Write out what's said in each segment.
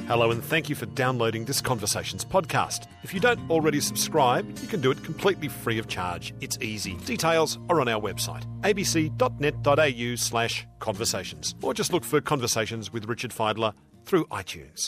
Hello and thank you for downloading this Conversations podcast. If you don't already subscribe, you can do it completely free of charge. It's easy. Details are on our website, abc.net.au/conversations, or just look for Conversations with Richard Fidler through iTunes.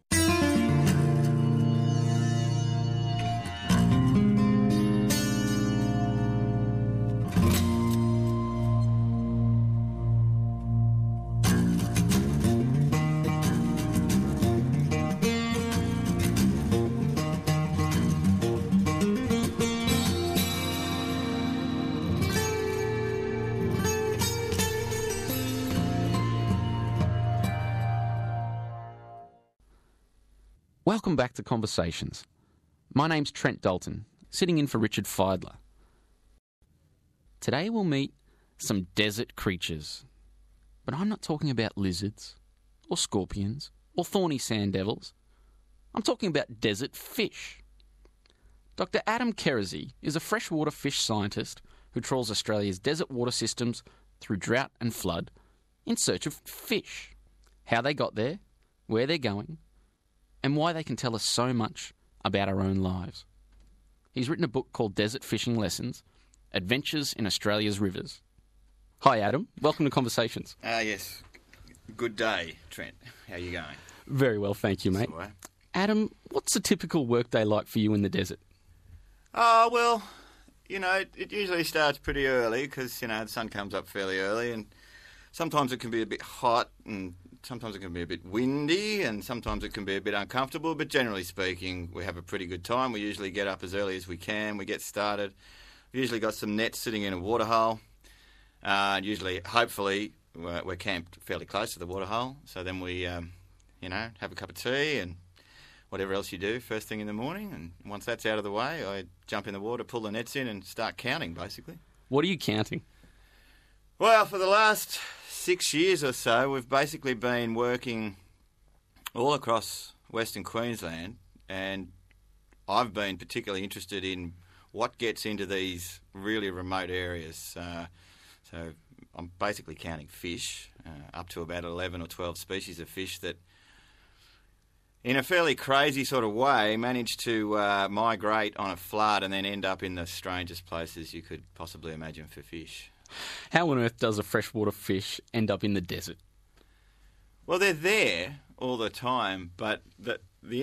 Welcome back to Conversations. My name's Trent Dalton, sitting in for Richard Fidler. Today we'll meet some desert creatures. But I'm not talking about lizards, or scorpions, or thorny sand devils. I'm talking about desert fish. Dr. Adam Kerazi is a freshwater fish scientist who trawls Australia's desert water systems through drought and flood in search of fish. How they got there, where they're going, and why they can tell us so much about our own lives. He's written a book called Desert Fishing Lessons, Adventures in Australia's Rivers. Hi, Adam. Welcome to Conversations. Yes. Good day, Trent. How are you going? Very well, thank you, mate. All right. Adam, what's a typical workday like for you in the desert? Oh, well, it usually starts pretty early because, the sun comes up fairly early, and sometimes it can be a bit hot, and sometimes it can be a bit windy, and sometimes it can be a bit uncomfortable, but generally speaking, we have a pretty good time. We usually get up as early as we can. We get started. We've usually got some nets sitting in a waterhole. Hopefully, we're camped fairly close to the waterhole. So then we, have a cup of tea and whatever else you do first thing in the morning. And once that's out of the way, I jump in the water, pull the nets in, and start counting, basically. What are you counting? Well, for the last 6 years or so, we've basically been working all across Western Queensland, and I've been particularly interested in what gets into these really remote areas. So I'm basically counting fish, up to about 11 or 12 species of fish that, in a fairly crazy sort of way, manage to migrate on a flood and then end up in the strangest places you could possibly imagine for fish. How on earth does a freshwater fish end up in the desert? Well, they're there all the time, but the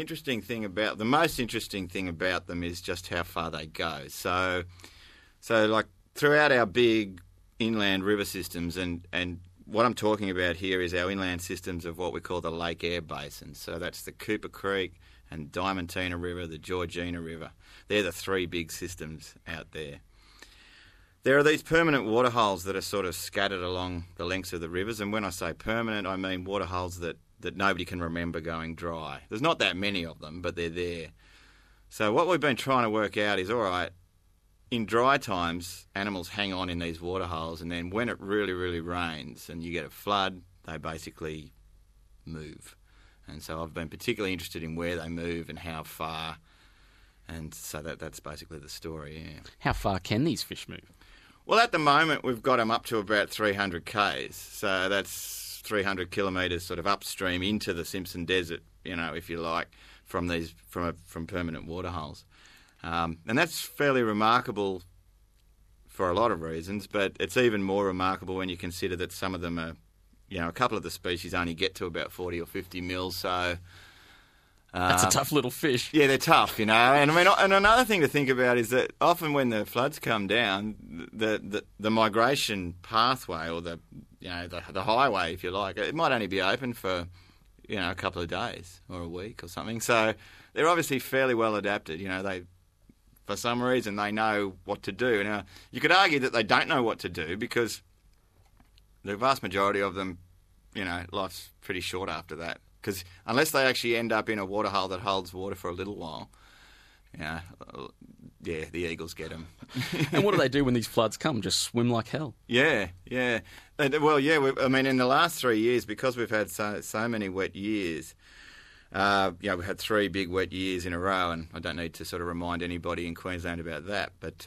most interesting thing about them is just how far they go. So like throughout our big inland river systems, and what I'm talking about here is our inland systems of what we call the Lake Eyre Basin. So that's the Cooper Creek and Diamantina River, the Georgina River. They're the three big systems out there. There are these permanent waterholes that are sort of scattered along the lengths of the rivers, and when I say permanent, I mean waterholes that nobody can remember going dry. There's not that many of them, but they're there. So what we've been trying to work out is, all right, in dry times, animals hang on in these waterholes, and then when it really, really rains and you get a flood, they basically move. And so I've been particularly interested in where they move and how far, and so that's basically the story, yeah. How far can these fish move? Well, at the moment, we've got them up to about 300 k's, so that's 300 kilometres sort of upstream into the Simpson Desert, if you like, from permanent waterholes. And that's fairly remarkable for a lot of reasons, but it's even more remarkable when you consider that some of them are, a couple of the species only get to about 40 or 50 mils, so... That's a tough little fish. Yeah, they're tough, And and another thing to think about is that often when the floods come down, the migration pathway or the highway, if you like, it might only be open for a couple of days or a week or something. So they're obviously fairly well adapted. They, for some reason, they know what to do. Now you could argue that they don't know what to do because the vast majority of them, life's pretty short after that. Because unless they actually end up in a waterhole that holds water for a little while, the eagles get them. And what do they do when these floods come? Just swim like hell? Yeah. Well, in the last 3 years, because we've had so many wet years, we've had 3 big wet years in a row, and I don't need to sort of remind anybody in Queensland about that. But,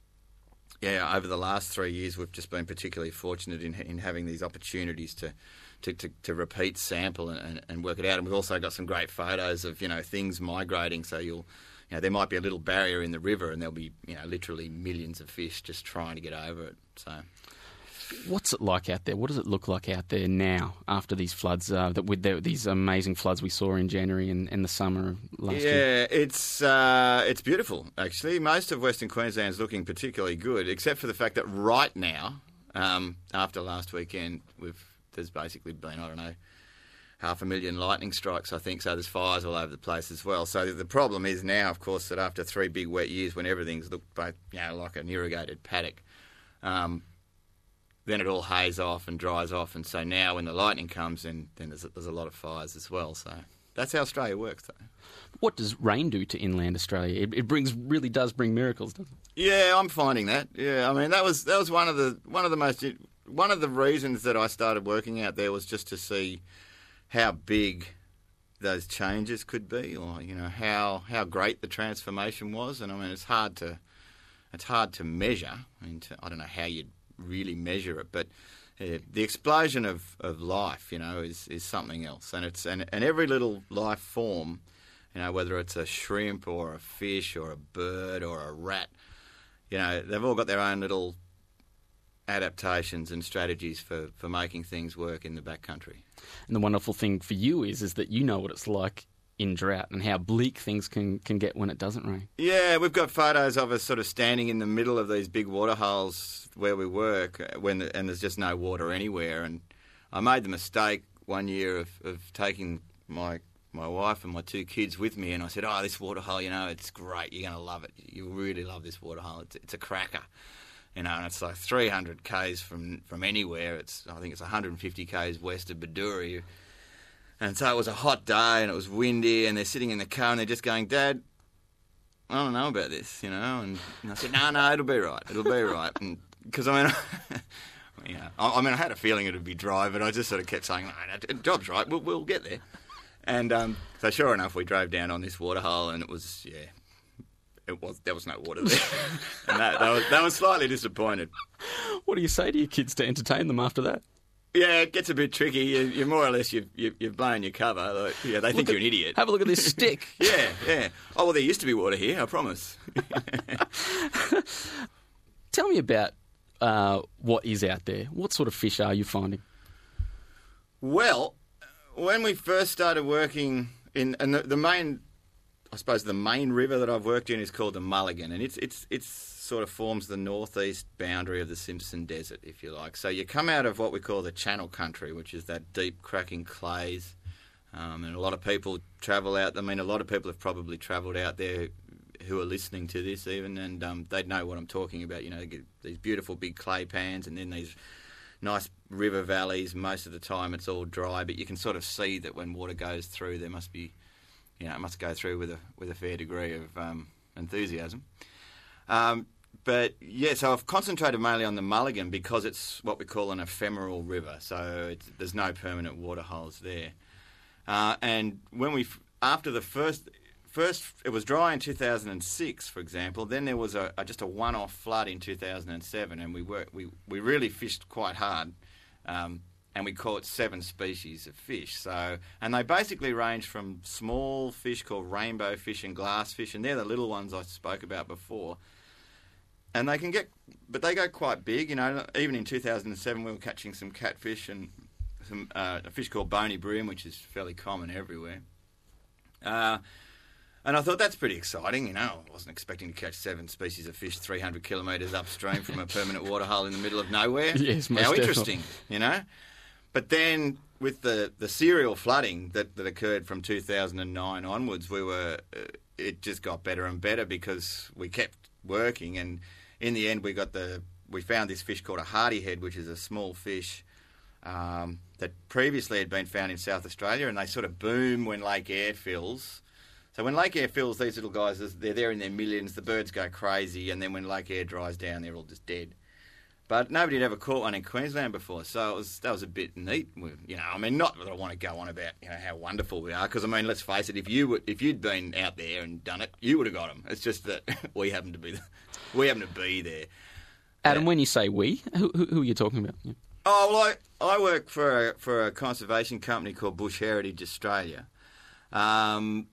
over the last 3 years, we've just been particularly fortunate in having these opportunities to repeat sample and work it out. And we've also got some great photos of things migrating. So there might be a little barrier in the river, and there'll be literally millions of fish just trying to get over it. So. What's it like out there? What does it look like out there now after these floods? These amazing floods we saw in January and the summer of last year. Yeah, it's beautiful actually. Most of Western Queensland's looking particularly good, except for the fact that right now, after last weekend, there's basically been 500,000 lightning strikes, I think. So there's fires all over the place as well. So the problem is now, of course, that after 3 big wet years, when everything's looked like an irrigated paddock. Then it all haze off and dries off, and so now when the lightning comes, then there's a lot of fires as well. So that's how Australia works, though. What does rain do to inland Australia? It really does bring miracles, doesn't it? Yeah, I'm finding that. Yeah, I mean that was one of the reasons that I started working out there was just to see how big those changes could be, or how great the transformation was. And I mean it's hard to measure. I don't know how you'd really measure it, but the explosion of life, is something else, and every little life form, whether it's a shrimp or a fish or a bird or a rat, they've all got their own little adaptations and strategies for making things work in the backcountry. And the wonderful thing for you is that you know what it's like in drought and how bleak things can get when it doesn't rain. Yeah, we've got photos of us sort of standing in the middle of these big water holes where we work and there's just no water anywhere. And I made the mistake one year of taking my wife and my 2 kids with me, and I said, this water hole, it's great, you're going to love it. You really love this water hole. It's a cracker. And it's like 300 k's from anywhere. I think it's 150 k's west of Baduri. And so it was a hot day and it was windy, and they're sitting in the car and they're just going, Dad, I don't know about this, And I said, no, it'll be right. It'll be right. And because I had a feeling it would be dry, but I just sort of kept saying, no, the job's right. We'll get there. And so sure enough, we drove down on this waterhole, and there was no water there. And that was slightly disappointed. What do you say to your kids to entertain them after that? Yeah, it gets a bit tricky. You're more or less you've blown your cover. They think you're an idiot. Have a look at this stick. Yeah. Oh well, there used to be water here. I promise. Tell me about what is out there. What sort of fish are you finding? Well, when we first started working and the main, I suppose the main river that I've worked in is called the Mulligan, and it's sort of forms the northeast boundary of the Simpson Desert, if you like. So you come out of what we call the Channel Country, which is that deep cracking clays, and a lot of people travel out. I mean, a lot of people have probably travelled out there who are listening to this even, and they'd know what I'm talking about. They get these beautiful big clay pans and then these nice river valleys. Most of the time it's all dry, but you can sort of see that when water goes through, there must be, it must go through with a fair degree of enthusiasm. But yeah, so I've concentrated mainly on the Mulligan because it's what we call an ephemeral river, so there's no permanent water holes there. And when after the first, it was dry in 2006, for example. Then there was just a one-off flood in 2007, and we really fished quite hard, and we caught 7 species of fish. And they basically range from small fish called rainbow fish and glassfish, and they're the little ones I spoke about before. And they go quite big. Even in 2007, we were catching some catfish and some a fish called bony bream, which is fairly common everywhere. And I thought that's pretty exciting. I wasn't expecting to catch 7 species of fish 300 kilometres upstream from a permanent waterhole in the middle of nowhere. Yes, most How definitely. interesting, But then with the serial flooding that occurred from 2009 onwards, it just got better and better because we kept working, and in the end we found this fish called a hardyhead, which is a small fish that previously had been found in South Australia, and they sort of boom when Lake Eyre fills. So when Lake Eyre fills, these little guys, they're there in their millions, the birds go crazy, and then when Lake Eyre dries down, they're all just dead. But nobody had ever caught one in Queensland before, so that was a bit neat. Not that I want to go on about how wonderful we are, because let's face it, if you'd been out there and done it, you would have got them. It's just that we happen to be there. Adam, when you say we, who are you talking about? Yeah. Oh, well, I work for a conservation company called Bush Heritage Australia. And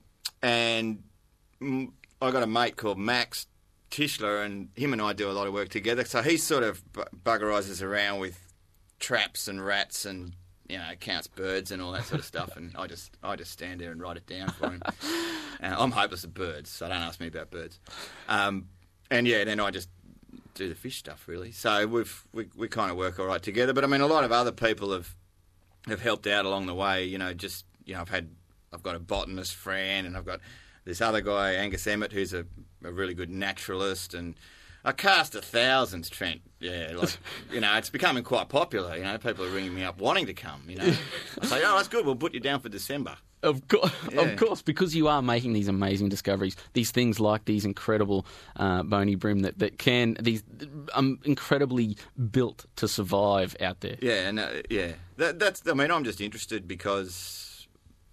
I got a mate called Max Tischler, and him and I do a lot of work together. So he sort of buggerizes around with traps and rats and, counts birds and all that sort of stuff. And I just stand there and write it down for him. I'm hopeless at birds, so don't ask me about birds. Then I just do the fish stuff, really. So we kind of work all right together. But I mean, a lot of other people have helped out along the way. I've got a botanist, Fran, and I've got this other guy, Angus Emmett, who's a really good naturalist, and I cast 1,000s, Trent. Yeah, it's becoming quite popular. People are ringing me up wanting to come. I say, oh, that's good. We'll put you down for December. Of course, because you are making these amazing discoveries, these things like these incredible bony bream that can incredibly built to survive out there. Yeah, I'm just interested because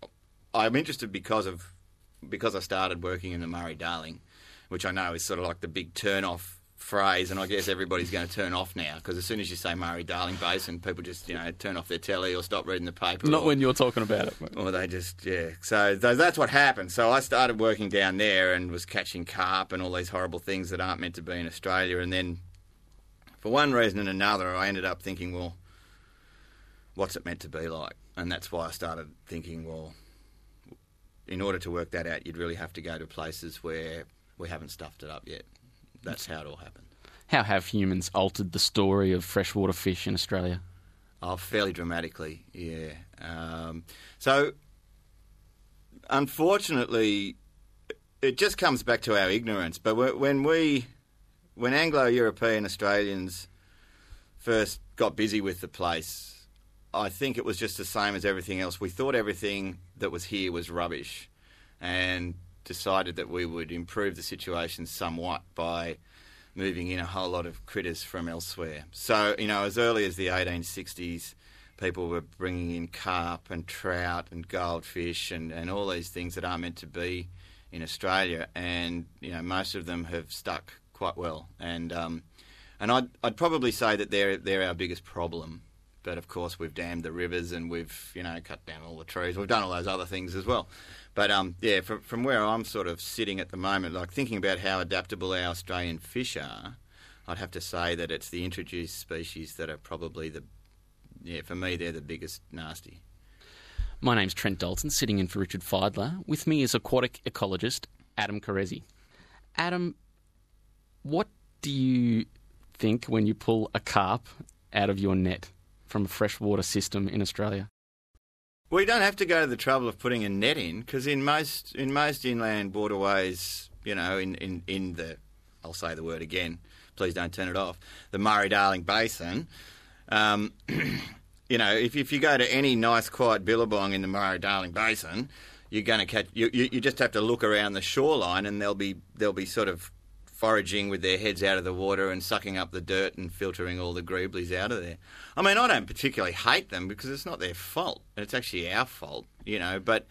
I started working in the Murray-Darling, which I know is sort of like the big turn-off phrase, and I guess everybody's going to turn off now, because as soon as you say Murray-Darling Basin, people just, turn off their telly or stop reading the paper. Not when you're talking about it. Or they just, So that's what happened. So I started working down there and was catching carp and all these horrible things that aren't meant to be in Australia. And then, for one reason and another, I ended up thinking, well, what's it meant to be like? And that's why I started thinking, well, in order to work that out, you'd really have to go to places where we haven't stuffed it up yet. That's how it all happened. How have humans altered the story of freshwater fish in Australia? Oh, fairly dramatically, yeah. So, unfortunately, it just comes back to our ignorance. But when Anglo-European Australians first got busy with the place, I think it was just the same as everything else. We thought everything that was here was rubbish, and decided that we would improve the situation somewhat by moving in a whole lot of critters from elsewhere. So, as early as the 1860s, people were bringing in carp and trout and goldfish and all these things that aren't meant to be in Australia, and most of them have stuck quite well. And I'd probably say that they're our biggest problem. But of course, we've dammed the rivers and we've cut down all the trees. We've done all those other things as well. But from where I'm sort of sitting at the moment, like thinking about how adaptable our Australian fish are, I'd have to say that it's the introduced species that are probably for me, they're the biggest nasty. My name's Trent Dalton, sitting in for Richard Feidler. With me is aquatic ecologist Adam Carezzi. Adam, what do you think when you pull a carp out of your net from a freshwater system in Australia? Well, you don't have to go to the trouble of putting a net in, because in most inland waterways, in the, I'll say the word again, please don't turn it off, the Murray-Darling Basin, if you go to any nice quiet billabong in the Murray-Darling Basin, you're going to catch. You just have to look around the shoreline, and they'll be sort of foraging with their heads out of the water and sucking up the dirt and filtering all the greeblies out of there. I mean, I don't particularly hate them because it's not their fault. It's actually our fault, but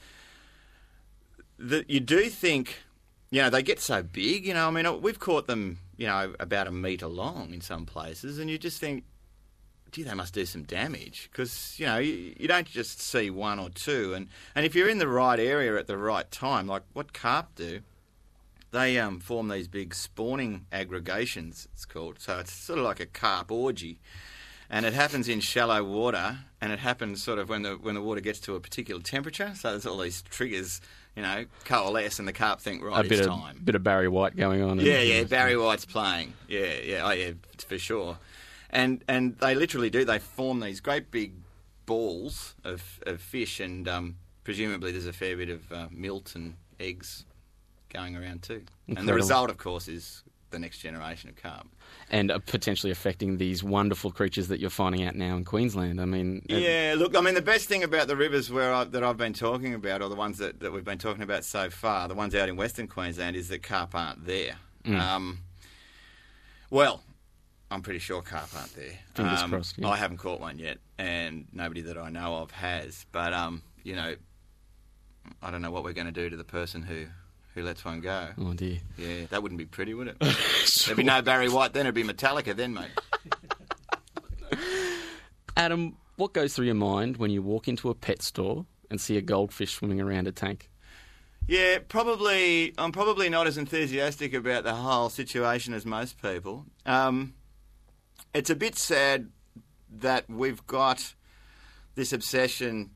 you do think, they get so big, I mean, we've caught them, about a metre long in some places, and you just think, gee, they must do some damage, because, you don't just see one or two. And if you're in the right area at the right time, like what carp do, they form these big spawning aggregations, it's called. So it's sort of like a carp orgy. And it happens in shallow water, and it happens sort of when the water gets to a particular temperature. So there's all these triggers, coalesce, and the carp think, right, it's time. A bit of Barry White going on. Yeah, Barry White's playing. Yeah, for sure. And they literally do. They form these great big balls of fish, and presumably there's a fair bit of milt and eggs going around too. Incredible. And the result, of course, is the next generation of carp. And potentially affecting these wonderful creatures that you're finding out now in Queensland. I mean... Yeah, look, I mean, the best thing about the rivers that I've been talking about, or the ones that we've been talking about so far, the ones out in Western Queensland, is that carp aren't there. Well, I'm pretty sure carp aren't there. Fingers crossed, yeah. I haven't caught one yet, and nobody that I know of has. But, I don't know what we're going to do to the person who lets one go. Oh, dear. Yeah, that wouldn't be pretty, would it? Sure. There'd be no Barry White then, it'd be Metallica then, mate. Adam, what goes through your mind when you walk into a pet store and see a goldfish swimming around a tank? Yeah, I'm probably not as enthusiastic about the whole situation as most people. It's a bit sad that we've got this obsession,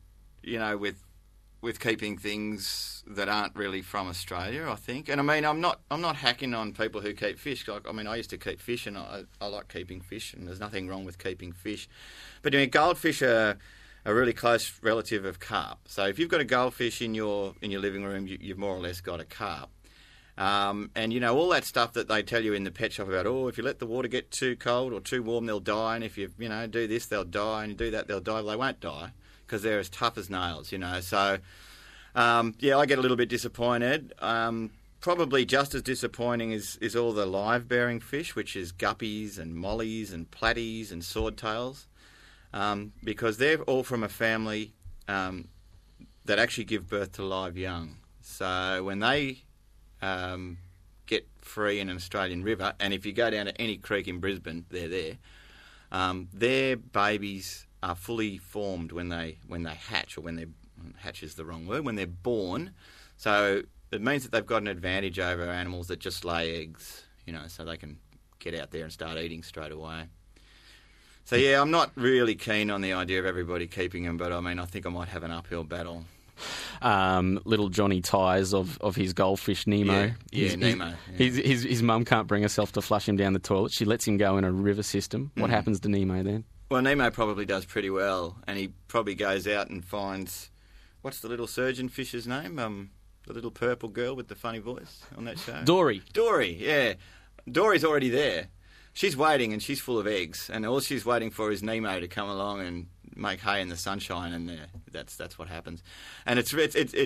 with keeping things that aren't really from Australia, I think. And I mean, I'm not hacking on people who keep fish. I used to keep fish, and I like keeping fish, and there's nothing wrong with keeping fish. But goldfish are a really close relative of carp. So if you've got a goldfish in your living room, you've more or less got a carp. And all that stuff that they tell you in the pet shop about, if you let the water get too cold or too warm, they'll die, and if you do this, they'll die, and you do that, they'll die. Well, they won't die because they're as tough as nails, So, I get a little bit disappointed. Probably just as disappointing is all the live-bearing fish, which is guppies and mollies and platies and swordtails, because they're all from a family that actually give birth to live young. So when they get free in an Australian river, and if you go down to any creek in Brisbane, they're there. Their babies are fully formed when they hatch, or hatch is the wrong word, when they're born. So it means that they've got an advantage over animals that just lay eggs, so they can get out there and start eating straight away. So yeah, I'm not really keen on the idea of everybody keeping them, but I think I might have an uphill battle. Little Johnny Ties of his goldfish Nemo. Nemo. His mum can't bring herself to flush him down the toilet. She lets him go in a river system. What happens to Nemo then? Well, Nemo probably does pretty well, and he probably goes out and finds, what's the little surgeon fish's name? The little purple girl with the funny voice on that show. Dory, yeah. Dory's already there. She's waiting, and she's full of eggs, and all she's waiting for is Nemo to come along and make hay in the sunshine, and that's what happens. And it's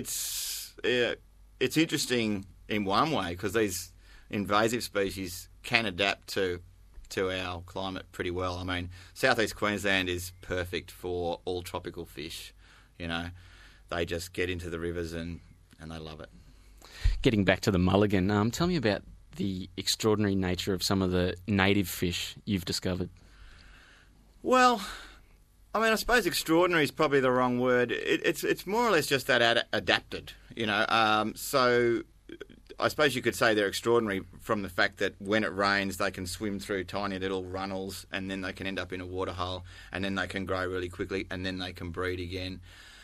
interesting in one way, because these invasive species can adapt to our climate pretty well. I mean, southeast Queensland is perfect for all tropical fish. They just get into the rivers and they love it. Getting back to the mulligan, tell me about the extraordinary nature of some of the native fish you've discovered. Well, I suppose extraordinary is probably the wrong word. It's more or less just that adapted, So I suppose you could say they're extraordinary from the fact that when it rains, they can swim through tiny little runnels, and then they can end up in a waterhole, and then they can grow really quickly, and then they can breed again.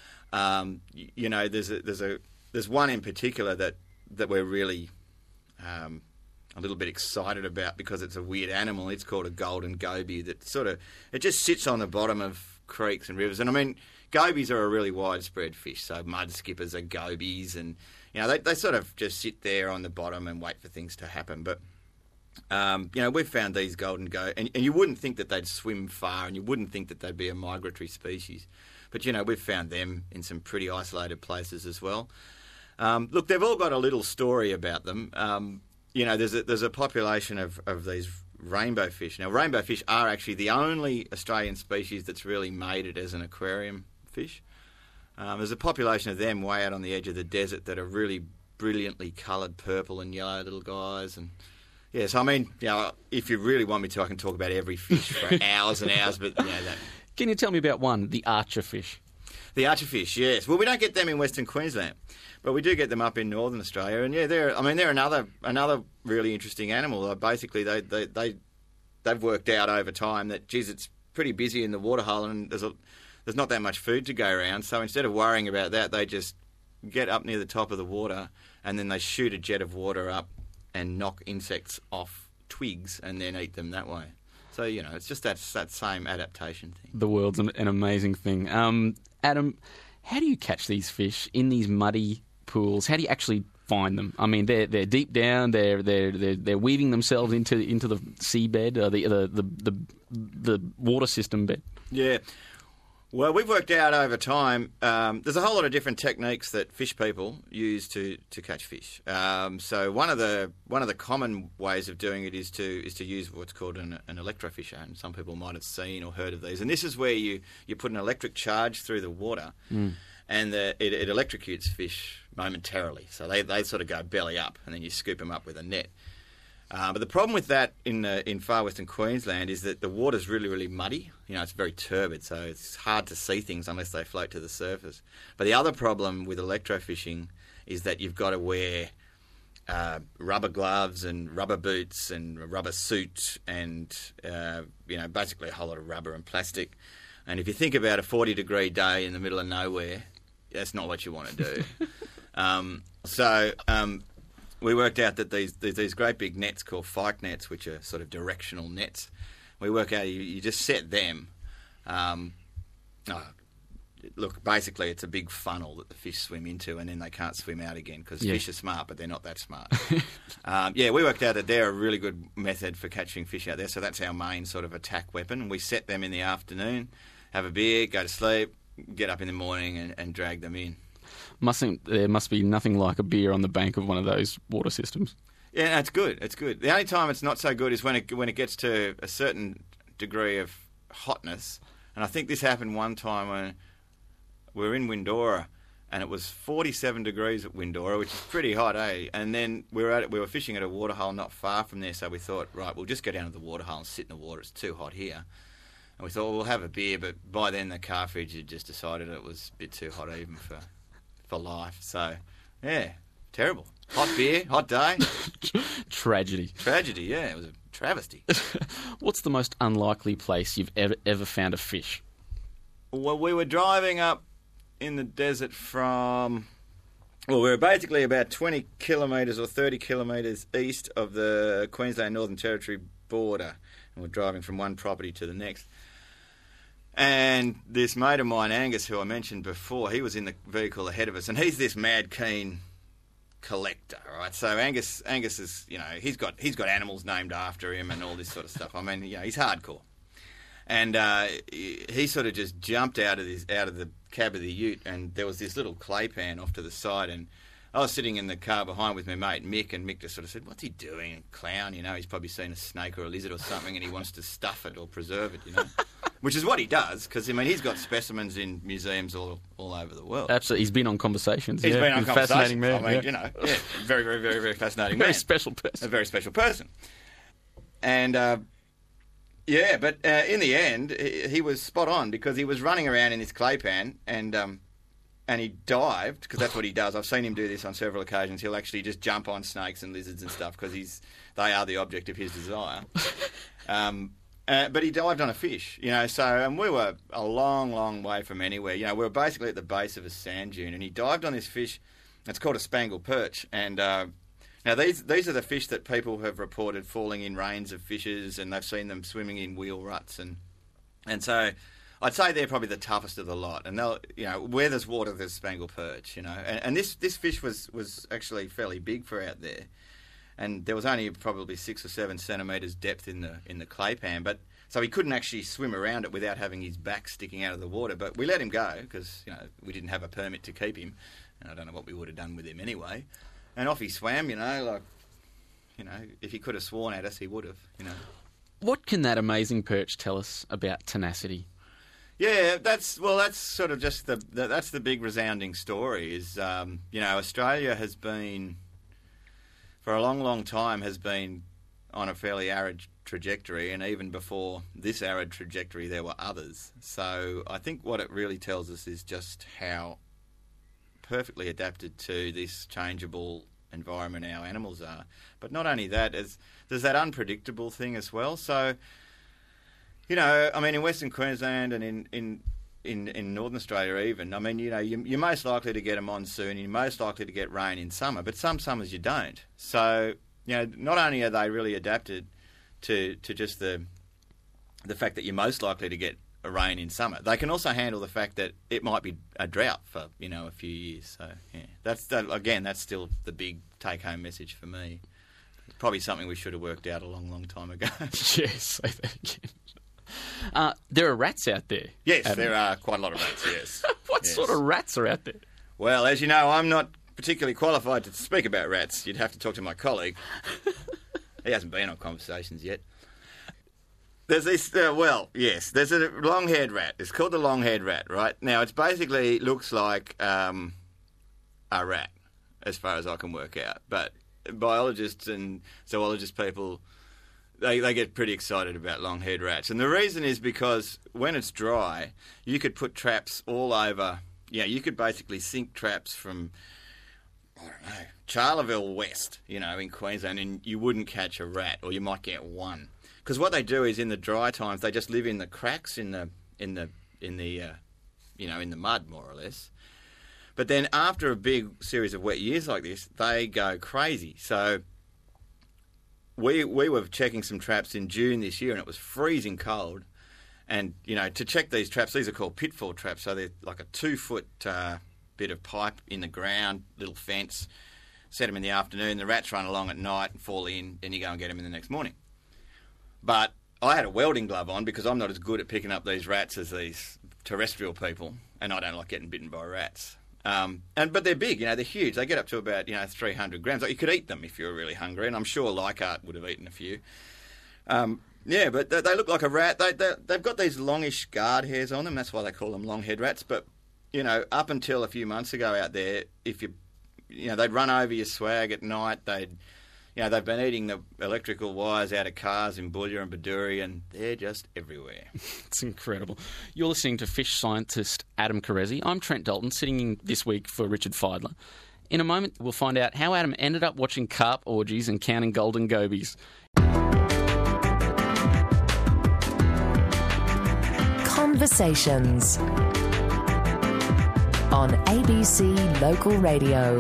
There's one in particular that we're really a little bit excited about because it's a weird animal. It's called a golden goby that it just sits on the bottom of creeks and rivers. And gobies are a really widespread fish. So mud skippers are gobies, and they sort of just sit there on the bottom and wait for things to happen. But we've found these golden gobies, and you wouldn't think that they'd swim far, and you wouldn't think that they'd be a migratory species. But we've found them in some pretty isolated places as well. Look, they've all got a little story about them. There's a population of these rainbow fish. Now, rainbow fish are actually the only Australian species that's really made it as an aquarium fish. There's a population of them way out on the edge of the desert that are really brilliantly coloured purple and yellow little guys. And yeah, so if you really want me to, I can talk about every fish for hours and hours. But that. Can you tell me about one, the archerfish? The archerfish, yes. Well, we don't get them in Western Queensland, but we do get them up in Northern Australia. And yeah, they're another really interesting animal. Basically, they've worked out over time that it's pretty busy in the waterhole, and there's not that much food to go around. So instead of worrying about that, they just get up near the top of the water, and then they shoot a jet of water up and knock insects off twigs, and then eat them that way. So, it's just that same adaptation thing. The world's an amazing thing. Adam, how do you catch these fish in these muddy pools? How do you actually find them? They're deep down. They're weaving themselves into the seabed, the water system bed. Yeah. Well, we've worked out over time. There's a whole lot of different techniques that fish people use to catch fish. So one of the common ways of doing it is to use what's called an electrofisher, and some people might have seen or heard of these. And this is where you put an electric charge through the water, and it electrocutes fish momentarily. So they sort of go belly up, and then you scoop them up with a net. But the problem with that in far western Queensland is that the water's really, really muddy. It's very turbid, so it's hard to see things unless they float to the surface. But the other problem with electrofishing is that you've got to wear rubber gloves and rubber boots and a rubber suit and, basically a whole lot of rubber and plastic. And if you think about a 40-degree day in the middle of nowhere, that's not what you want to do. We worked out that these great big nets called Fyke nets, which are sort of directional nets, we work out you just set them. Look, basically it's a big funnel that the fish swim into and then they can't swim out again because fish are smart, but they're not that smart. We worked out that they're a really good method for catching fish out there, so that's our main sort of attack weapon. We set them in the afternoon, have a beer, go to sleep, get up in the morning and drag them in. There must be nothing like a beer on the bank of one of those water systems. Yeah, no, it's good. It's good. The only time it's not so good is when it gets to a certain degree of hotness. And I think this happened one time when we were in Windora, and it was 47 degrees at Windora, which is pretty hot, eh? And then we were fishing at a waterhole not far from there, so we thought, right, we'll just go down to the waterhole and sit in the water. It's too hot here. And we thought, well, we'll have a beer, but by then the car fridge had just decided it was a bit too hot even for life. So, yeah, terrible. Hot beer, hot day. Tragedy. Tragedy, yeah. It was a travesty. What's the most unlikely place you've ever found a fish? Well, we were driving up in the desert we were basically about 20 kilometres or 30 kilometres east of the Queensland Northern Territory border. And we're driving from one property to the next. And this mate of mine, Angus, who I mentioned before, he was in the vehicle ahead of us, and he's this mad keen collector, right? So Angus is, he's got animals named after him and all this sort of stuff. I mean, he's hardcore. And he sort of just jumped out of the cab of the ute, and there was this little clay pan off to the side, and I was sitting in the car behind with my mate Mick, and Mick just sort of said, "What's he doing? Clown, he's probably seen a snake or a lizard or something, and he wants to stuff it or preserve it, Which is what he does, because, he's got specimens in museums all over the world. Absolutely. He's been on Conversations. He's been on Conversations. Fascinating man. Very, very, very, very fascinating man. Very special person. A very special person. And, but in the end, he was spot on, because he was running around in this clay pan, and he dived, because that's what he does. I've seen him do this on several occasions. He'll actually just jump on snakes and lizards and stuff, because they are the object of his desire. But he dived on a fish, and we were a long, long way from anywhere. We were basically at the base of a sand dune, and he dived on this fish. It's called a spangled perch. And now these are the fish that people have reported falling in rains of fishes, and they've seen them swimming in wheel ruts. And so I'd say they're probably the toughest of the lot. And they'll, where there's water, there's spangled perch, And this fish was actually fairly big for out there. And there was only probably 6 or 7 centimetres depth in the clay pan, but so he couldn't actually swim around it without having his back sticking out of the water. But we let him go because we didn't have a permit to keep him, and I don't know what we would have done with him anyway. And off he swam, if he could have sworn at us, he would have, What can that amazing perch tell us about tenacity? Yeah, that's sort of just that's the big resounding story. Is Australia has been, for a long, long time, has been on a fairly arid trajectory, and even before this arid trajectory, there were others. So I think what it really tells us is just how perfectly adapted to this changeable environment our animals are. But not only that, there's that unpredictable thing as well. So, in Western Queensland and in Northern Australia even, you're most likely to get a monsoon, you're most likely to get rain in summer, but some summers you don't. So, not only are they really adapted to just the fact that you're most likely to get a rain in summer, they can also handle the fact that it might be a drought for, a few years. So, yeah, that's still the big take-home message for me. It's probably something we should have worked out a long, long time ago. Yes, say that again. There are rats out there. Yes, Adam. there are quite a lot of rats, yes. What sort of rats are out there? Well, as you know, I'm not particularly qualified to speak about rats. You'd have to talk to my colleague. He hasn't been on Conversations yet. There's this, there's a long-haired rat. It's called the long-haired rat, right? Now, it basically looks like a rat, as far as I can work out. But biologists and zoologist people, they get pretty excited about long-haired rats. And the reason is because when it's dry, you could put traps all over. Yeah, you could basically sink traps from, I don't know, Charleville West, in Queensland, and you wouldn't catch a rat, or you might get one. Because what they do is in the dry times, they just live in the cracks in the mud, more or less. But then after a big series of wet years like this, they go crazy. So we were checking some traps in June this year, and it was freezing cold. And, to check these traps, these are called pitfall traps. So they're like a 2-foot bit of pipe in the ground, little fence. Set them in the afternoon. The rats run along at night and fall in, and you go and get them in the next morning. But I had a welding glove on because I'm not as good at picking up these rats as these terrestrial people, and I don't like getting bitten by rats. But they're big, they're huge. They get up to about 300 grams. Like, you could eat them if you were really hungry, and I'm sure Leichhardt would have eaten a few. But they look like a rat. They've got these longish guard hairs on them. That's why they call them long-haired rats. But up until a few months ago out there, if they'd run over your swag at night. They've been eating the electrical wires out of cars in Boulia and Baduri, and they're just everywhere. It's incredible. You're listening to fish scientist Adam Carezzi. I'm Trent Dalton, sitting in this week for Richard Feidler. In a moment, we'll find out how Adam ended up watching carp orgies and counting golden gobies. Conversations on ABC Local Radio.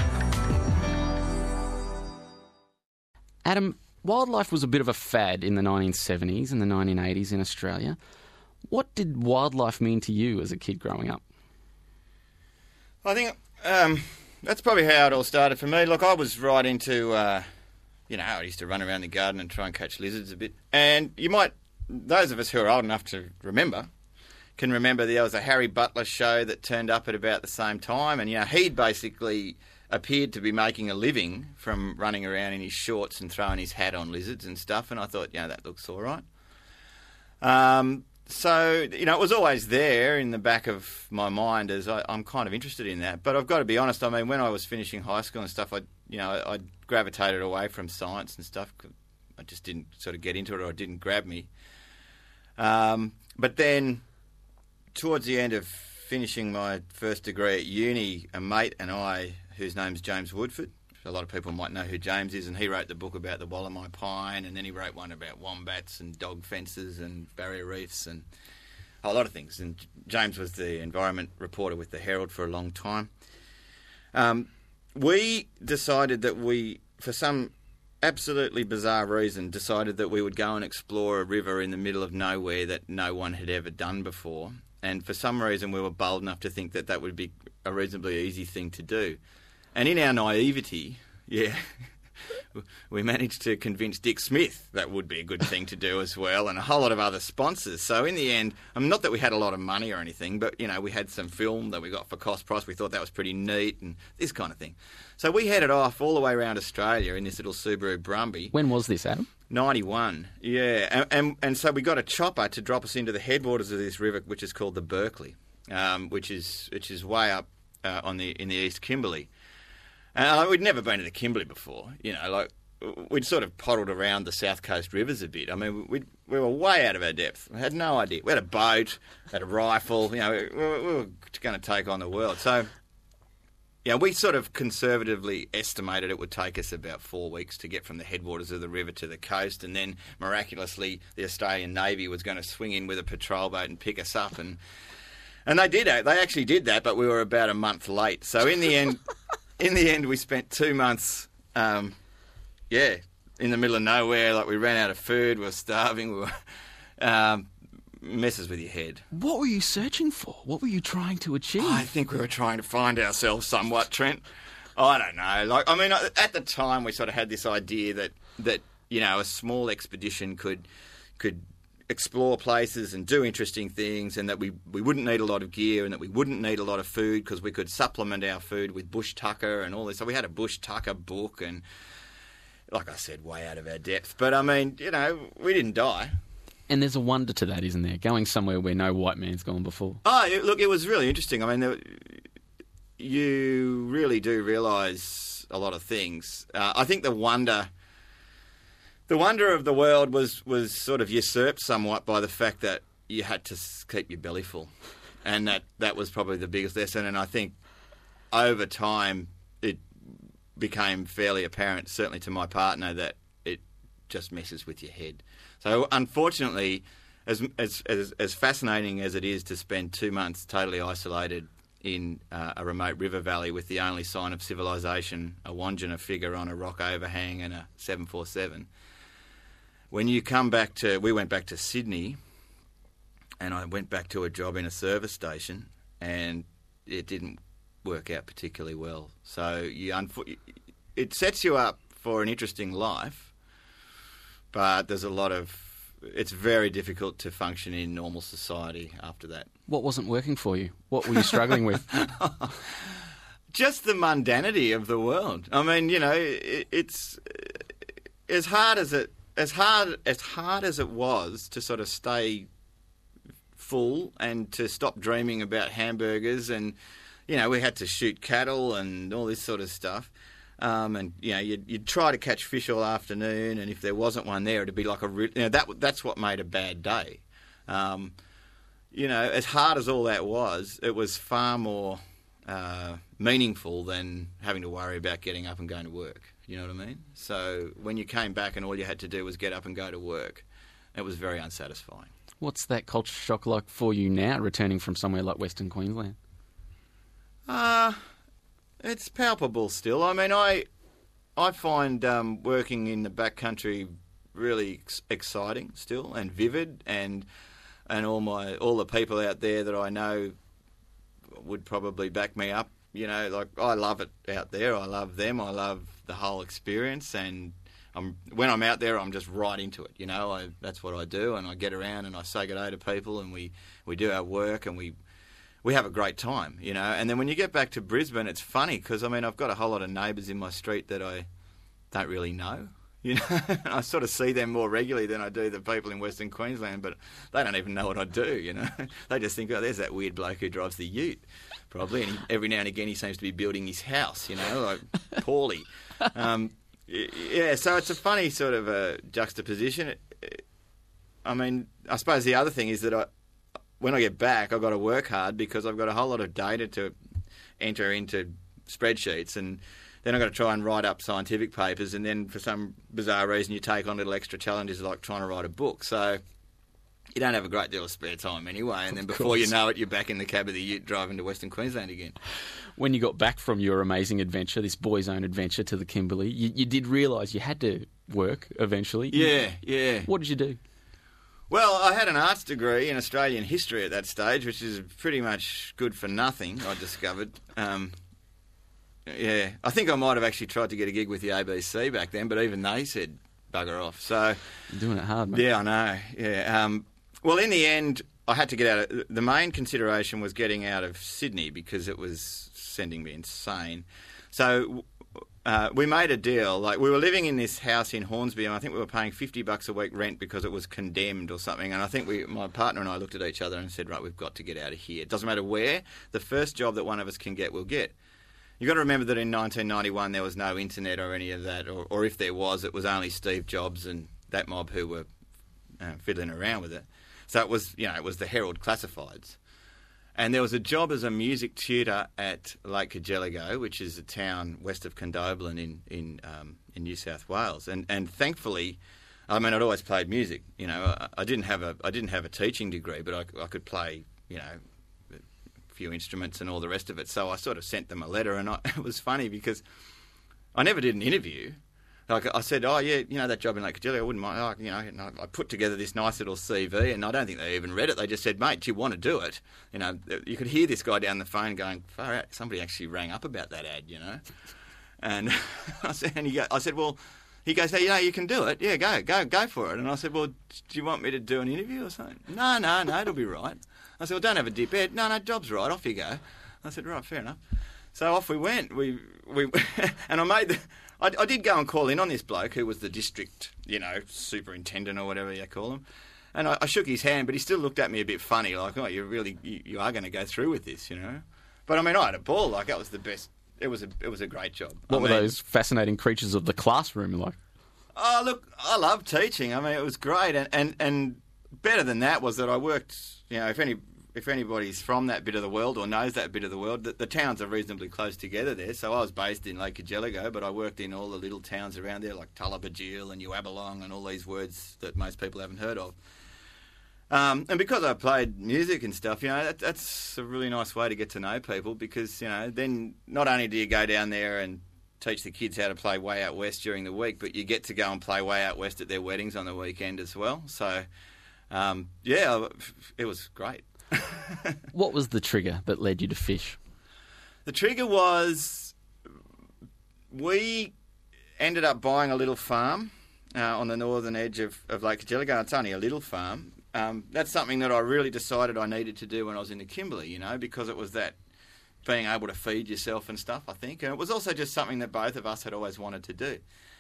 Adam, wildlife was a bit of a fad in the 1970s and the 1980s in Australia. What did wildlife mean to you as a kid growing up? I think that's probably how it all started for me. Look, I was right into, I used to run around the garden and try and catch lizards a bit. And those of us who are old enough to remember, can remember there was a Harry Butler show that turned up at about the same time. And, he'd basically appeared to be making a living from running around in his shorts and throwing his hat on lizards and stuff, and I thought, that looks all right. So, it was always there in the back of my mind as I'm kind of interested in that. But I've got to be honest, when I was finishing high school and stuff, I gravitated away from science and stuff. I just didn't sort of get into it, or it didn't grab me. But then, towards the end of finishing my first degree at uni, a mate and I, whose name's James Woodford. A lot of people might know who James is, and he wrote the book about the Wallamai pine, and then he wrote one about wombats and dog fences and barrier reefs and a lot of things. And James was the environment reporter with the Herald for a long time. We decided that for some absolutely bizarre reason, decided that we would go and explore a river in the middle of nowhere that no one had ever done before. And for some reason, we were bold enough to think that would be a reasonably easy thing to do. And in our naivety, we managed to convince Dick Smith that would be a good thing to do as well, and a whole lot of other sponsors. So in the end, not that we had a lot of money or anything, but, we had some film that we got for cost price. We thought that was pretty neat and this kind of thing. So we headed off all the way around Australia in this little Subaru Brumby. When was this, Adam? 91, yeah. And so we got a chopper to drop us into the headwaters of this river, which is called the Berkeley, which is way up in the East Kimberley. And we'd never been to the Kimberley before, we'd sort of poddled around the South Coast rivers a bit. We were way out of our depth. We had no idea. We had a boat, had a rifle, we were going to take on the world. So, we sort of conservatively estimated it would take us about 4 weeks to get from the headwaters of the river to the coast, and then miraculously the Australian Navy was going to swing in with a patrol boat and pick us up. And they did. They actually did that, but we were about a month late. So in the end... we spent 2 months, in the middle of nowhere. Like, we ran out of food, we were starving, we were messes with your head. What were you searching for? What were you trying to achieve? I think we were trying to find ourselves somewhat, Trent. I don't know. At the time, we sort of had this idea that a small expedition could explore places and do interesting things, and that we wouldn't need a lot of gear, and that we wouldn't need a lot of food because we could supplement our food with bush tucker and all this. So we had a bush tucker book, and like I said, way out of our depth. But we didn't die. And there's a wonder to that, isn't there? Going somewhere where no white man's gone before. Oh, look, it was really interesting. You really do realise, a lot of things. I think the wonder of the world was sort of usurped somewhat by the fact that you had to keep your belly full, and that was probably the biggest lesson. And I think over time it became fairly apparent, certainly to my partner, that it just messes with your head. So unfortunately, as fascinating as it is to spend 2 months totally isolated in a remote river valley with the only sign of civilization, a Wandjina figure on a rock overhang and a 747, when you come back we went back to Sydney, and I went back to a job in a service station, and it didn't work out particularly well. So it sets you up for an interesting life, but it's very difficult to function in normal society after that. What wasn't working for you? What were you struggling with? Just the mundanity of the world. I mean, it's as hard as it was to sort of stay full and to stop dreaming about hamburgers, and we had to shoot cattle and all this sort of stuff. And you'd try to catch fish all afternoon, and if there wasn't one there, it'd be like that's what made a bad day. As hard as all that was, it was far more meaningful than having to worry about getting up and going to work. You know what I mean? So when you came back and all you had to do was get up and go to work, it was very unsatisfying. What's that culture shock like for you now, returning from somewhere like Western Queensland? It's palpable still. I mean, I find working in the backcountry really exciting still, and vivid, and all the people out there that I know would probably back me up. I love it out there. I love them. I love the whole experience, and when I'm out there, I'm just right into it. That's what I do, and I get around and I say good day to people, and we do our work, and we have a great time, And then when you get back to Brisbane, it's funny because, I've got a whole lot of neighbours in my street that I don't really know, I sort of see them more regularly than I do the people in Western Queensland, but they don't even know what I do, They just think, oh, there's that weird bloke who drives the ute, probably, and every now and again he seems to be building his house, like Paulie. So it's a funny sort of a juxtaposition. I suppose the other thing is that when I get back, I've got to work hard because I've got a whole lot of data to enter into spreadsheets, and then I've got to try and write up scientific papers, and then for some bizarre reason you take on little extra challenges like trying to write a book. So you don't have a great deal of spare time anyway, and then before you know it, you're back in the cab of the ute driving to Western Queensland again. When you got back from your amazing adventure, this boy's own adventure to the Kimberley, you did realise you had to work eventually. Yeah. What did you do? Well, I had an arts degree in Australian history at that stage, which is pretty much good for nothing, I discovered. I think I might have actually tried to get a gig with the ABC back then, but even they said bugger off. So you're doing it hard, mate. Yeah, I know. Yeah. Well, in the end, I had to get out. The main consideration was getting out of Sydney because it was sending me insane. So we made a deal. Like, we were living in this house in Hornsby, and I think we were paying $50 a week rent because it was condemned or something. And I think my partner and I looked at each other and said, right, we've got to get out of here. It doesn't matter where. The first job that one of us can get, we'll get. You've got to remember that in 1991 there was no internet or any of that, or if there was, it was only Steve Jobs and that mob who were fiddling around with it. So it was the Herald Classifieds. And there was a job as a music tutor at Lake Cargelligo, which is a town west of Condobolin in New South Wales. And thankfully, I'd always played music. I didn't have a teaching degree, but I could play, a few instruments and all the rest of it. So I sort of sent them a letter, and it was funny because I never did an interview. Like, I said, oh, yeah, that job in Lake Cargelligo, I wouldn't mind. And I put together this nice little CV, and I don't think they even read it. They just said, mate, do you want to do it? You could hear this guy down the phone going, far out, somebody actually rang up about that ad, And I said, well, he goes, hey, you can do it. Yeah, go for it. And I said, well, do you want me to do an interview or something? No, it'll be right. I said, well, don't have a dip ed. No, job's right, off you go. I said, right, fair enough. So off we went. We and I did go and call in on this bloke who was the district, superintendent or whatever you call him. And I shook his hand, but he still looked at me a bit funny, like, oh, you are going to go through with this, But I had a ball. Like, that was the best it was a great job. What were those fascinating creatures of the classroom like? Oh, look, I love teaching. I mean, it was great, and better than that was that I worked. You know, if anybody's from that bit of the world or knows that bit of the world, the towns are reasonably close together there. So I was based in Lake Cargelligo, but I worked in all the little towns around there, like Tullabajil and Uabalong and all these words that most people haven't heard of. And because I played music and stuff, you know, that's a really nice way to get to know people because, you know, then not only do you go down there and teach the kids how to play Way Out West during the week, but you get to go and play Way Out West at their weddings on the weekend as well. So, yeah, it was great. What was the trigger that led you to fish? The trigger was we ended up buying a little farm on the northern edge of Lake Cargelligo. It's only a little farm. That's something that I really decided I needed to do when I was in the Kimberley, you know, because it was that being able to feed yourself and stuff, I think. And it was also just something that both of us had always wanted to do.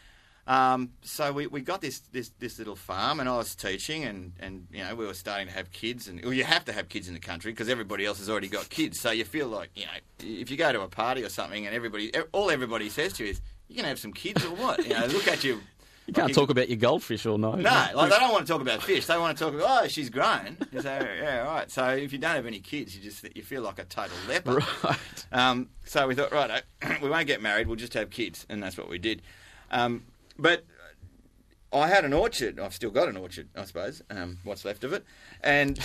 So we got this little farm, and I was teaching, and you know, we were starting to have kids, and well, you have to have kids in the country because everybody else has already got kids. So you feel like, you know, if you go to a party or something, and all everybody says to you is, "You gonna have some kids or what?" You know, look at you. You can't talk about your goldfish all night. No, like they don't want to talk about fish. They want to talk about, oh, she's grown. You say, yeah, right. So if you don't have any kids, you feel like a total leper. Right. So we thought, right, we won't get married. We'll just have kids, and that's what we did. But I had an orchard. I've still got an orchard, I suppose. What's left of it, and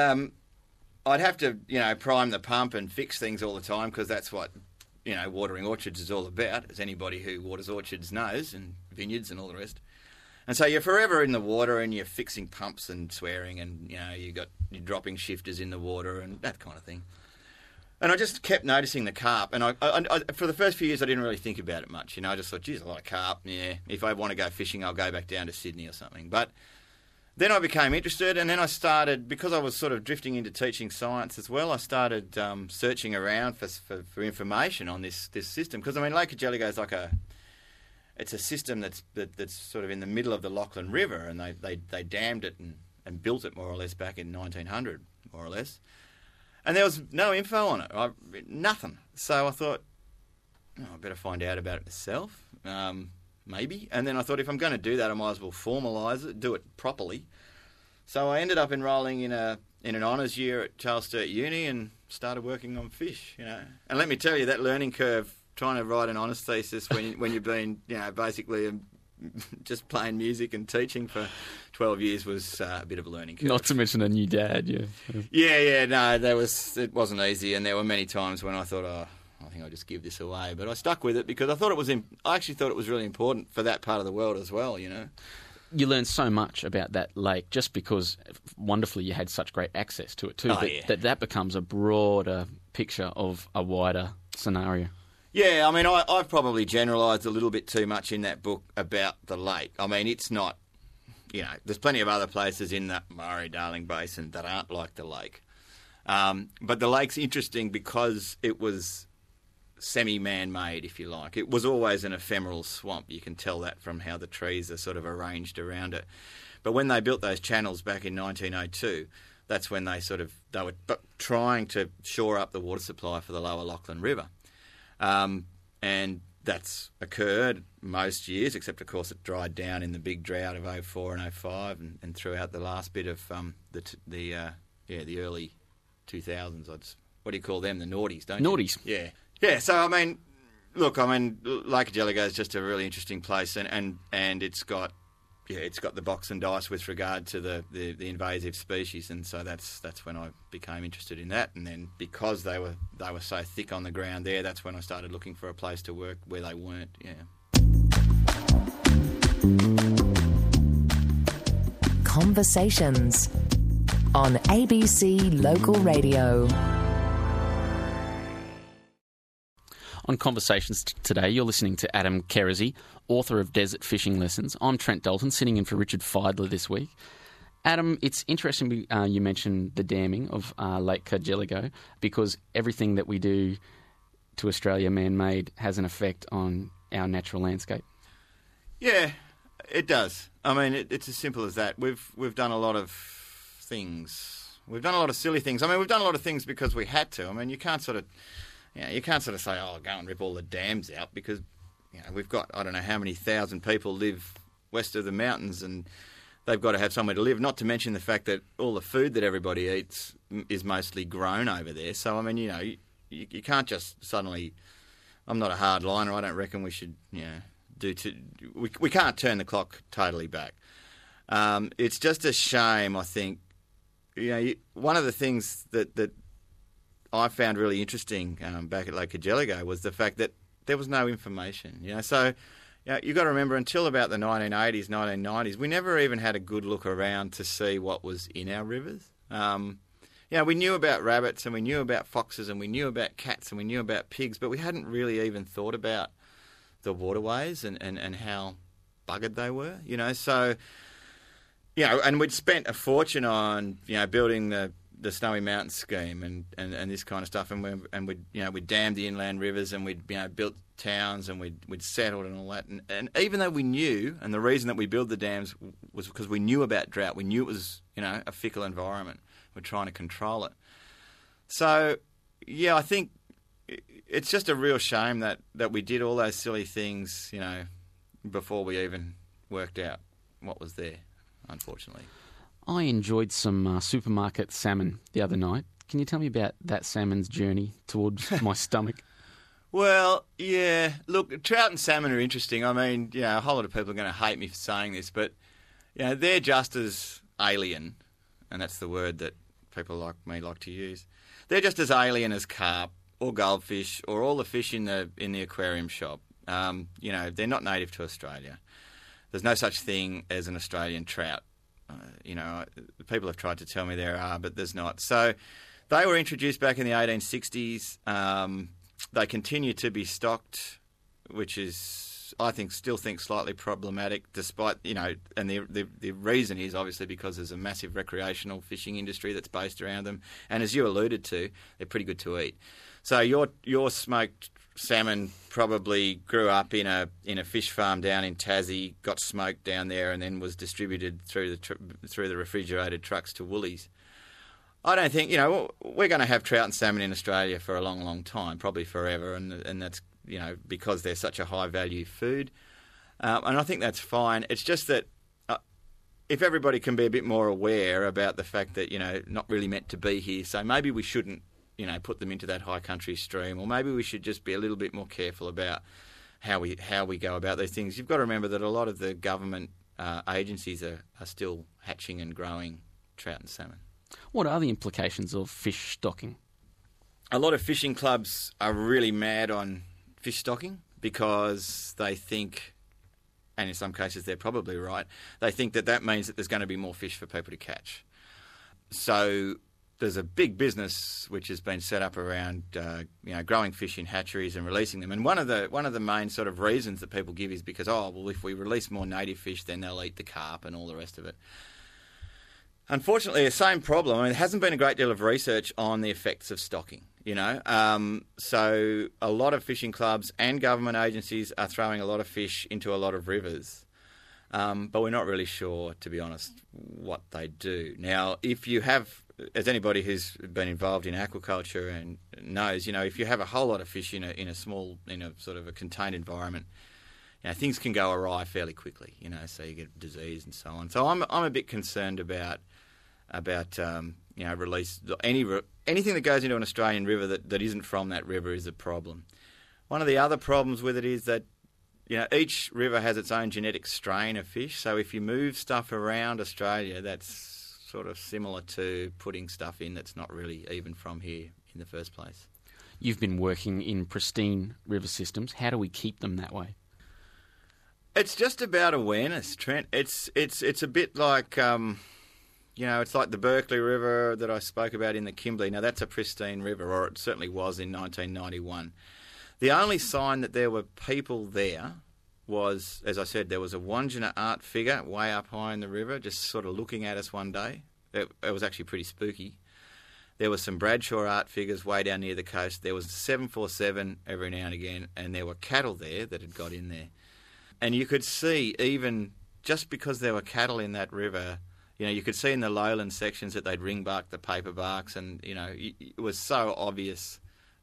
I'd have to, you know, prime the pump and fix things all the time because that's what, you know, watering orchards is all about, as anybody who waters orchards knows, and vineyards and all the rest. And so you're forever in the water and you're fixing pumps and swearing and, you know, you're dropping shifters in the water and that kind of thing. And I just kept noticing the carp. And I for the first few years, I didn't really think about it much. You know, I just thought, geez, a lot of carp. Yeah, if I want to go fishing, I'll go back down to Sydney or something. But then I became interested, and then I started, because I was sort of drifting into teaching science as well, I started searching around for information on this system. Because, I mean, Lake Cargelligo is like it's a system that's sort of in the middle of the Lachlan River, and they dammed it and built it more or less back in 1900, more or less. And there was no info on it, nothing. So I thought, oh, I better find out about it myself, maybe. And then I thought, if I'm going to do that, I might as well formalise it, do it properly. So I ended up enrolling in an honours year at Charles Sturt Uni and started working on fish, you know. And let me tell you, that learning curve, trying to write an honours thesis when you've been, you know, basically just playing music and teaching for 12 years was a bit of a learning curve. Not to mention a new dad, yeah. Yeah, no, it wasn't easy, and there were many times when I thought, oh, I think I'll just give this away. But I stuck with it because I actually thought it was really important for that part of the world as well, you know. You learned so much about that lake just because, wonderfully, you had such great access to it too. That becomes a broader picture of a wider scenario. Yeah, I mean, I've probably generalised a little bit too much in that book about the lake. I mean, it's not, you know, there's plenty of other places in that Murray-Darling Basin that aren't like the lake. But the lake's interesting because it was semi-man-made, if you like. It was always an ephemeral swamp. You can tell that from how the trees are sort of arranged around it. But when they built those channels back in 1902, that's when they were trying to shore up the water supply for the lower Lachlan River. And that's occurred most years, except, of course, it dried down in the big drought of 04 and 05 and throughout the last bit of the early 2000s. What do you call them? The noughties, don't you? Noughties. Yeah. Yeah, so, I mean, look, Lake Cargelligo is just a really interesting place, and it's got the box and dice with regard to the invasive species, and so that's when I became interested in that. And then because they were so thick on the ground there, that's when I started looking for a place to work where they weren't. Yeah. Conversations on ABC Local Radio. On Conversations today, you're listening to Adam Kersey, author of Desert Fishing Lessons. I'm Trent Dalton, sitting in for Richard Feidler this week. Adam, it's interesting you mentioned the damming of Lake Cargelligo because everything that we do to Australia man-made has an effect on our natural landscape. Yeah, it does. I mean, it's as simple as that. We've done a lot of things. We've done a lot of silly things. I mean, we've done a lot of things because we had to. I mean, you can't sort of... you can't sort of say, oh, go and rip all the dams out, because we've got, I don't know how many thousand people live west of the mountains, and they've got to have somewhere to live, not to mention the fact that all the food that everybody eats is mostly grown over there. So, I mean, you can't just suddenly... I'm not a hard liner. I don't reckon we should, we can't turn the clock totally back. It's just a shame, I think. One of the things that I found really interesting back at Lake Cargelligo was the fact that there was no information. So you've got to remember, until about the 1980s, 1990s, we never even had a good look around to see what was in our rivers. We knew about rabbits, and we knew about foxes, and we knew about cats, and we knew about pigs, but we hadn't really even thought about the waterways and how buggered they were. So and we'd spent a fortune on building the Snowy Mountains scheme and this kind of stuff, and we'd dammed the inland rivers, and we'd built towns, and we'd settled and all that, and even though we knew, and the reason that we built the dams was because we knew about drought, we knew it was a fickle environment. We're trying to control it. So, I think it's just a real shame that we did all those silly things, before we even worked out what was there, unfortunately. I enjoyed some supermarket salmon the other night. Can you tell me about that salmon's journey towards my stomach? Well, yeah. Look, trout and salmon are interesting. I mean, a whole lot of people are going to hate me for saying this, but they're just as alien, and that's the word that people like me like to use. They're just as alien as carp or goldfish or all the fish in the aquarium shop. They're not native to Australia. There's no such thing as an Australian trout. People have tried to tell me there are, but there's not. So they were introduced back in the 1860s. They continue to be stocked, which is, I still think slightly problematic, despite, and the reason is obviously because there's a massive recreational fishing industry that's based around them. And as you alluded to, they're pretty good to eat. So your smoked salmon probably grew up in a fish farm down in Tassie, got smoked down there, and then was distributed through the refrigerated trucks to Woolies. I don't think, we're going to have trout and salmon in Australia for a long, long time, probably forever, and that's, because they're such a high-value food. And I think that's fine. It's just that if everybody can be a bit more aware about the fact that, not really meant to be here, so maybe we shouldn't, put them into that high country stream, or maybe we should just be a little bit more careful about how we go about these things. You've got to remember that a lot of the government agencies are still hatching and growing trout and salmon. What are the implications of fish stocking? A lot of fishing clubs are really mad on fish stocking because they think, and in some cases they're probably right, they think that means that there's going to be more fish for people to catch. So there's a big business which has been set up around growing fish in hatcheries and releasing them. And one of the main sort of reasons that people give is because, if we release more native fish, then they'll eat the carp and all the rest of it. Unfortunately, the same problem. I mean, there hasn't been a great deal of research on the effects of stocking, So a lot of fishing clubs and government agencies are throwing a lot of fish into a lot of rivers. But we're not really sure, to be honest, what they do. Now, if you have, as anybody who's been involved in aquaculture and knows, if you have a whole lot of fish in a sort of a contained environment, things can go awry fairly quickly, so you get disease and so on. So I'm a bit concerned about release anything that goes into an Australian river that isn't from that river is a problem. One of the other problems with it is that each river has its own genetic strain of fish. So if you move stuff around Australia, that's sort of similar to putting stuff in that's not really even from here in the first place. You've been working in pristine river systems. How do we keep them that way? It's just about awareness, Trent. It's a bit like, it's like the Berkeley River that I spoke about in the Kimberley. Now, that's a pristine river, or it certainly was in 1991. The only sign that there were people there was, as I said, there was a Wandjina art figure way up high in the river, just sort of looking at us one day. It was actually pretty spooky. There were some Bradshaw art figures way down near the coast. There was a 747 every now and again, and there were cattle there that had got in there. And you could see, even just because there were cattle in that river, you could see in the lowland sections that they'd ring bark the paper barks, and, it was so obvious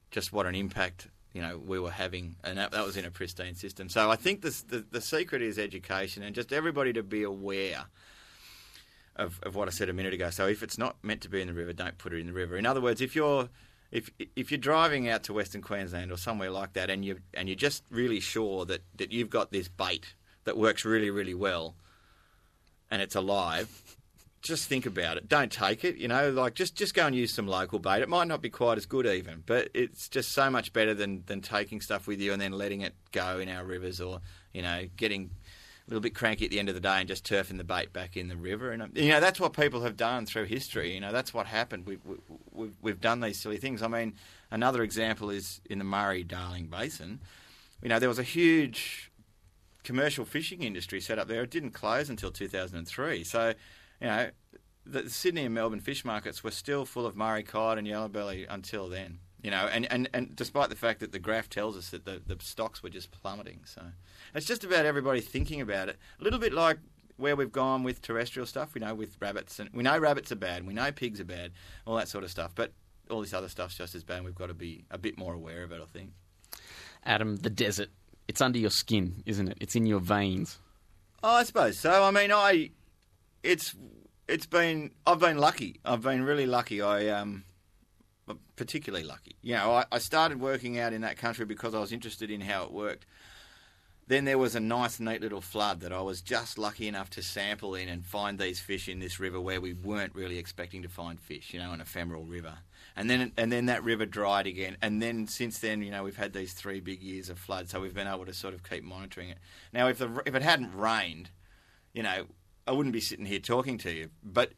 just what an impact we were having, and that was in a pristine system. So I think the secret is education and just everybody to be aware of what I said a minute ago. So if it's not meant to be in the river, don't put it in the river. In other words, if you're driving out to Western Queensland or somewhere like that, and you're just really sure that you've got this bait that works really, really well, and it's alive, just think about it. Don't take it. Just go and use some local bait. It might not be quite as good even, but it's just so much better than taking stuff with you and then letting it go in our rivers, or getting a little bit cranky at the end of the day and just turfing the bait back in the river. And that's what people have done through history. That's what happened. We've done these silly things. I mean, another example is in the Murray-Darling Basin. There was a huge commercial fishing industry set up there. It didn't close until 2003. So, the Sydney and Melbourne fish markets were still full of Murray cod and yellowbelly until then. And despite the fact that the graph tells us that the stocks were just plummeting. So it's just about everybody thinking about it. A little bit like where we've gone with terrestrial stuff, with rabbits. And we know rabbits are bad, we know pigs are bad, all that sort of stuff. But all this other stuff's just as bad, and we've got to be a bit more aware of it, I think. Adam, the desert, it's under your skin, isn't it? It's in your veins. Oh, I suppose so. I mean, I've been lucky. I've been really lucky. Particularly lucky. I started working out in that country because I was interested in how it worked. Then there was a nice, neat little flood that I was just lucky enough to sample in and find these fish in this river where we weren't really expecting to find fish, an ephemeral river. And then that river dried again. And then since then, we've had these 3 big years of flood, so we've been able to sort of keep monitoring it. Now, if it hadn't rained, I wouldn't be sitting here talking to you. But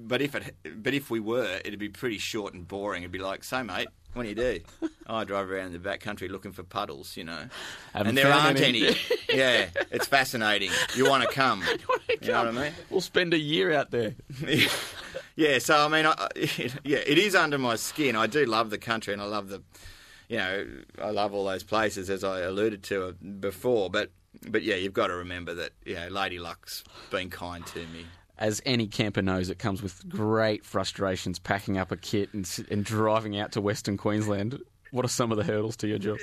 if we were, it'd be pretty short and boring. It'd be like, so mate, what do you do? I drive around in the backcountry looking for puddles, and there aren't any. Yeah, it's fascinating. You want to come? You know what I mean? We'll spend a year out there. Yeah. So I mean, it is under my skin. I do love the country, and I love I love all those places, as I alluded to before. But yeah, you've got to remember that Lady Luck's been kind to me. As any camper knows, it comes with great frustrations packing up a kit and driving out to Western Queensland. What are some of the hurdles to your job?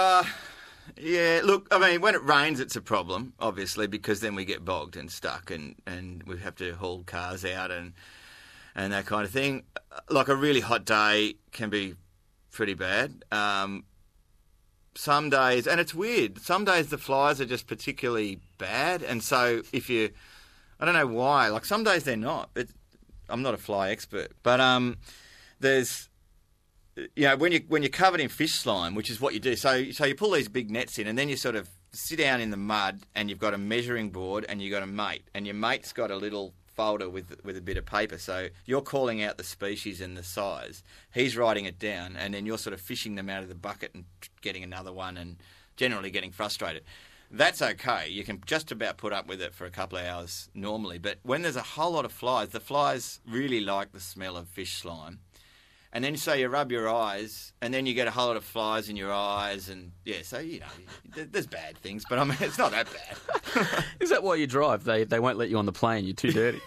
Yeah, look, I mean, when it rains, it's a problem, obviously, because then we get bogged and stuck and we have to haul cars out and that kind of thing. Like a really hot day can be pretty bad. Some days, and it's weird, some days the flies are just particularly bad, and so I don't know why. Like some days they're not. I'm not a fly expert, but there's when you're covered in fish slime, which is what you do. So you pull these big nets in, and then you sort of sit down in the mud, and you've got a measuring board, and you've got a mate, and your mate's got a little folder with a bit of paper. So you're calling out the species and the size. He's writing it down, and then you're sort of fishing them out of the bucket and getting another one, and generally getting frustrated. That's okay. You can just about put up with it for a couple of hours normally. But when there's a whole lot of flies, the flies really like the smell of fish slime. And then so you rub your eyes, and then you get a whole lot of flies in your eyes. And yeah, so, there's bad things, but I mean, it's not that bad. Is that why you drive? They won't let you on the plane. You're too dirty.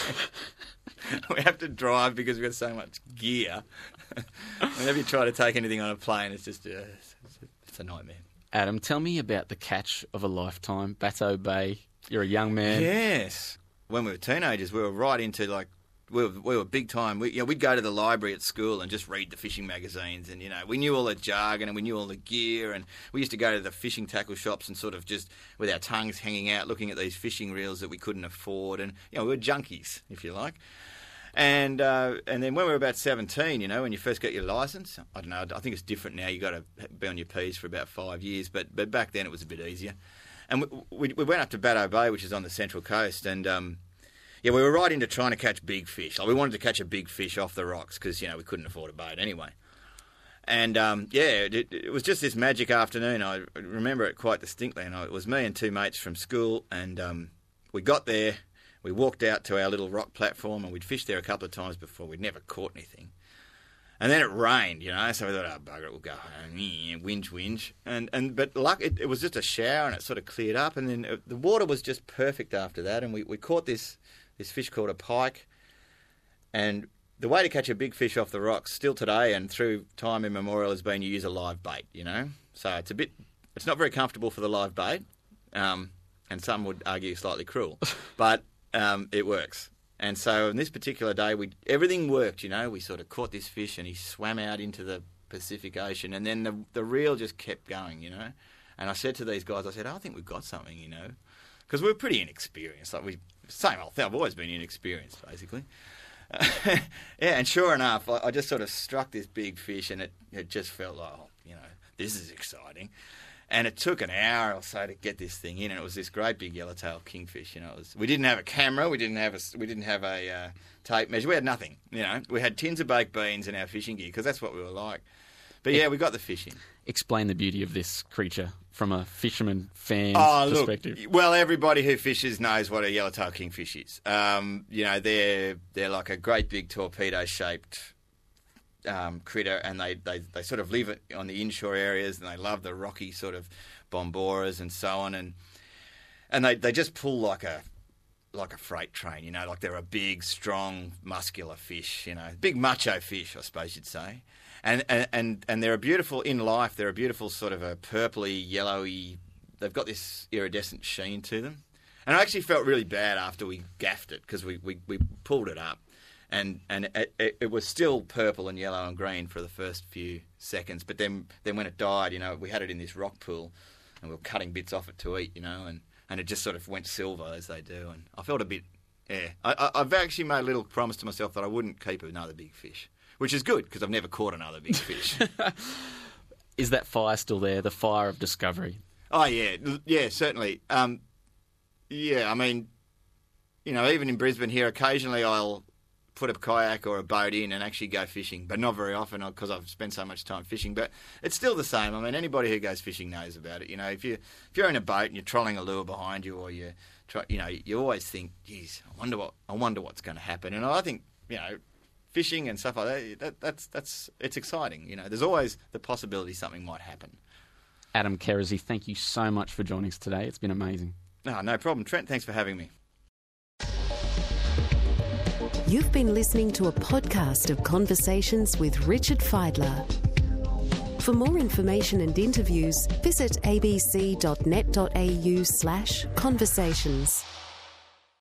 We have to drive because we've got so much gear. Whenever you try to take anything on a plane, it's just it's a nightmare. Adam, tell me about the catch of a lifetime, Bateau Bay. You're a young man. Yes. When we were teenagers, we were right into we were big time. We'd go to the library at school and just read the fishing magazines, and we knew all the jargon and we knew all the gear, and we used to go to the fishing tackle shops and sort of just with our tongues hanging out, looking at these fishing reels that we couldn't afford, and we were junkies, if you like. And then when we were about 17, when you first got your licence, I don't know, I think it's different now. You got to be on your P's for about 5 years, but back then it was a bit easier. And we went up to Bateau Bay, which is on the Central Coast, and we were right into trying to catch big fish. Like we wanted to catch a big fish off the rocks because we couldn't afford a boat anyway. And it was just this magic afternoon. I remember it quite distinctly, and it was me and 2 mates from school, and we got there. We walked out to our little rock platform, and we'd fished there a couple of times before. We'd never caught anything. And then it rained, so we thought, oh, bugger it, we'll go home. Whinge. But luck, it was just a shower, and it sort of cleared up. And then the water was just perfect after that. And we caught this fish called a pike. And the way to catch a big fish off the rocks still today and through time immemorial has been you use a live bait, you know. So it's not very comfortable for the live bait, and some would argue slightly cruel, but it works. And so on this particular day, everything worked, you know. We sort of caught this fish and he swam out into the Pacific Ocean, and then the reel just kept going, you know. And I said to these guys, I think we've got something, you know, because we're pretty inexperienced. Like same old thing. I've always been inexperienced, basically. Yeah, and sure enough, I just sort of struck this big fish, and it just felt like, oh, you know, this is exciting. And it took an hour or so to get this thing in, and it was this great big yellowtail kingfish. You know, we didn't have a camera, we didn't have a tape measure, we had nothing. You know, we had tins of baked beans in our fishing gear because that's what we were like. But yeah, we got the fish in. Explain the beauty of this creature from a fisherman fan's perspective. Look, well, everybody who fishes knows what a yellowtail kingfish is. You know, they're like a great big torpedo-shaped critter, and they sort of live on the inshore areas, and they love the rocky sort of bomboras and so on, and they just pull like a freight train, you know, like they're a big, strong, muscular fish, you know, big macho fish, I suppose you'd say. And they're a beautiful, in life, they're a beautiful sort of a purpley, yellowy, they've got this iridescent sheen to them. And I actually felt really bad after we gaffed it, because we pulled it up. And it was still purple and yellow and green for the first few seconds. But then when it died, you know, we had it in this rock pool and we were cutting bits off it to eat, you know, and it just sort of went silver, as they do. And I felt a bit, yeah. I've actually made a little promise to myself that I wouldn't keep another big fish, which is good because I've never caught another big fish. Is that fire still there, the fire of discovery? Oh, yeah. Yeah, certainly. Yeah, I mean, you know, even in Brisbane here, occasionally I'll put a kayak or a boat in and actually go fishing, but not very often because I've spent so much time fishing. But it's still the same. I mean, anybody who goes fishing knows about it. You know, if you're in a boat and you're trolling a lure behind you, or you always think, geez, I wonder what's going to happen. And I think, you know, fishing and stuff like that, that's it's exciting. You know, there's always the possibility something might happen. Adam Kersey, thank you so much for joining us today. It's been amazing. No problem. Trent, thanks for having me. You've been listening to a podcast of Conversations with Richard Fidler. For more information and interviews, visit abc.net.au/conversations.